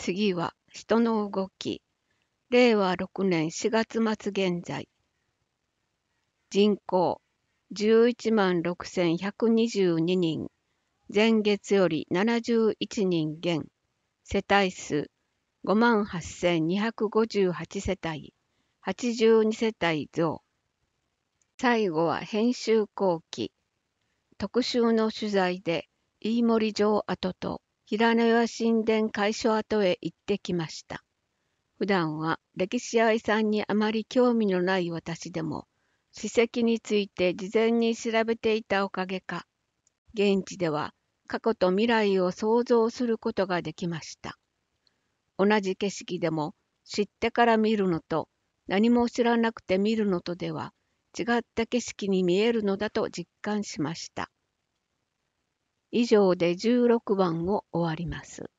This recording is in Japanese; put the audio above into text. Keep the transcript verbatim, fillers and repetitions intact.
次は人の動き。れいわろくねんしがつ末現在。人口じゅういちまんろくせんひゃくにじゅうににん。前月よりななじゅういちにん減。世帯数ごまんはっせんにひゃくごじゅうはちせたい。はちじゅうにせたい増。最後は編集後期。特集の取材で飯森城跡と平野屋神殿開所跡へ行ってきました。普段は歴史や遺産にあまり興味のない私でも、史跡について事前に調べていたおかげか、現地では過去と未来を想像することができました。同じ景色でも知ってから見るのと何も知らなくて見るのとでは違った景色に見えるのだと実感しました。以上でじゅうろくばんを終わります。